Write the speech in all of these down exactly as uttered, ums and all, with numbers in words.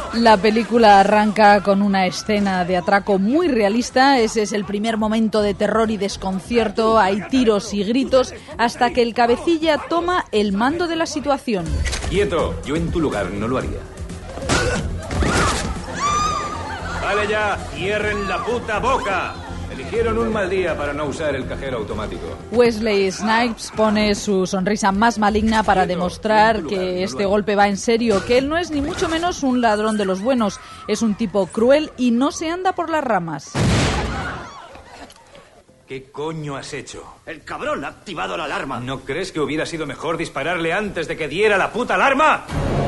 La película arranca con una escena de atraco muy realista. Ese es el primer momento de terror y desconcierto. Hay tiros y gritos hasta que el cabecilla toma el mando de la situación. Quieto, yo en tu lugar no lo haría. Vale ya, cierren la puta boca. Eligieron un mal día para no usar el cajero automático. Wesley Snipes pone su sonrisa más maligna para demostrar que este golpe va en serio, que él no es ni mucho menos un ladrón de los buenos, es un tipo cruel y no se anda por las ramas. ¿Qué coño has hecho? El cabrón ha activado la alarma. ¿No crees que hubiera sido mejor dispararle antes de que diera la puta alarma?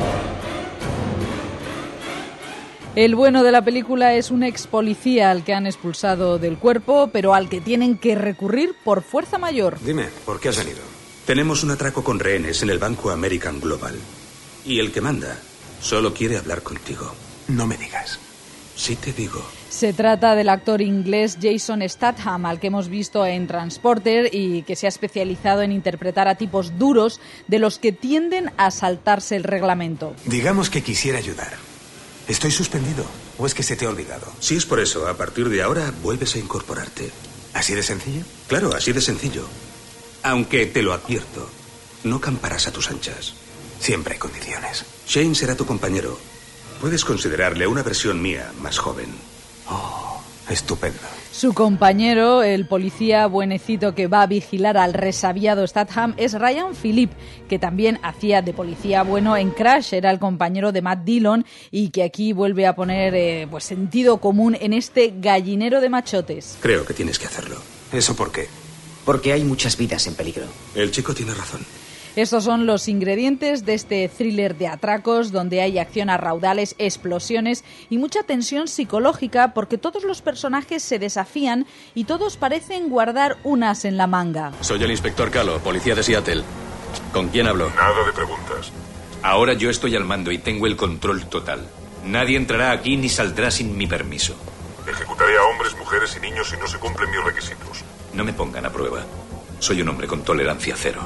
El bueno de la película es un ex policía al que han expulsado del cuerpo, pero al que tienen que recurrir por fuerza mayor. Dime, ¿por qué has venido? Tenemos un atraco con rehenes en el Banco American Global. Y el que manda solo quiere hablar contigo. No me digas. Sí te digo. Se trata del actor inglés Jason Statham, al que hemos visto en Transporter y que se ha especializado en interpretar a tipos duros de los que tienden a saltarse el reglamento. Digamos que quisiera ayudar. ¿Estoy suspendido o es que se te ha olvidado? Si es por eso, a partir de ahora vuelves a incorporarte. ¿Así de sencillo? Claro, así de sencillo. Aunque te lo advierto, no camparás a tus anchas. Siempre hay condiciones. Shane será tu compañero. Puedes considerarle una versión mía más joven. Oh, estupendo. Su compañero, el policía buenecito que va a vigilar al resabiado Statham, es Ryan Phillip, que también hacía de policía bueno en Crash, era el compañero de Matt Dillon y que aquí vuelve a poner eh, pues sentido común en este gallinero de machotes. Creo que tienes que hacerlo. ¿Eso por qué? Porque hay muchas vidas en peligro. El chico tiene razón. Estos son los ingredientes de este thriller de atracos donde hay acción a raudales, explosiones y mucha tensión psicológica porque todos los personajes se desafían y todos parecen guardar un as en la manga. Soy el inspector Calo, policía de Seattle. ¿Con quién hablo? Nada de preguntas. Ahora yo estoy al mando y tengo el control total. Nadie entrará aquí ni saldrá sin mi permiso. Ejecutaré a hombres, mujeres y niños si no se cumplen mis requisitos. No me pongan a prueba. Soy un hombre con tolerancia cero.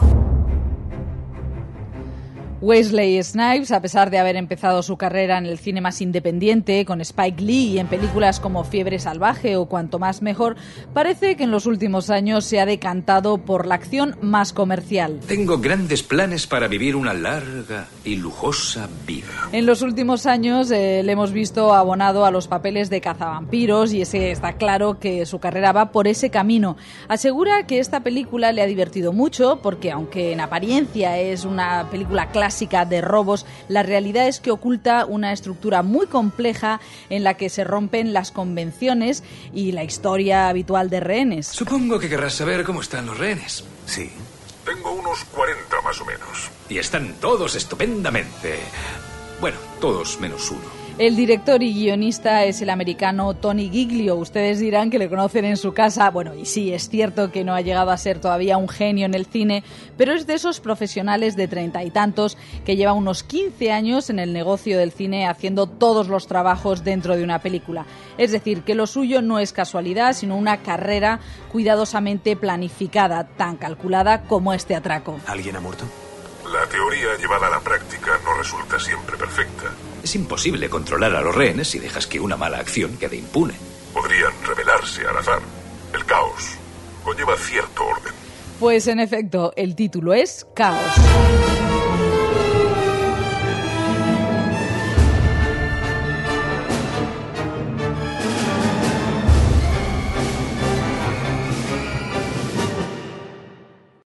Wesley Snipes, a pesar de haber empezado su carrera en el cine más independiente, con Spike Lee y en películas como Fiebre Salvaje o Cuanto Más Mejor, parece que en los últimos años se ha decantado por la acción más comercial. Tengo grandes planes para vivir una larga y lujosa vida. En los últimos años eh, le hemos visto abonado a los papeles de cazavampiros y ese está claro que su carrera va por ese camino. Asegura que esta película le ha divertido mucho porque, aunque en apariencia es una película clásica de robos, la realidad es que oculta una estructura muy compleja en la que se rompen las convenciones y la historia habitual de rehenes. Supongo que querrás saber cómo están los rehenes. Sí. Tengo unos cuarenta más o menos. Y están todos estupendamente. Bueno, todos menos uno. El director y guionista es el americano Tony Giglio. Ustedes dirán que le conocen en su casa. Bueno, y sí, es cierto que no ha llegado a ser todavía un genio en el cine, pero es de esos profesionales de treinta y tantos que lleva unos quince años en el negocio del cine haciendo todos los trabajos dentro de una película. Es decir, que lo suyo no es casualidad, sino una carrera cuidadosamente planificada, tan calculada como este atraco. ¿Alguien ha muerto? La teoría llevada a la práctica no resulta siempre perfecta. Es imposible controlar a los rehenes si dejas que una mala acción quede impune. Podrían revelarse al azar. El caos conlleva cierto orden. Pues en efecto, el título es Caos.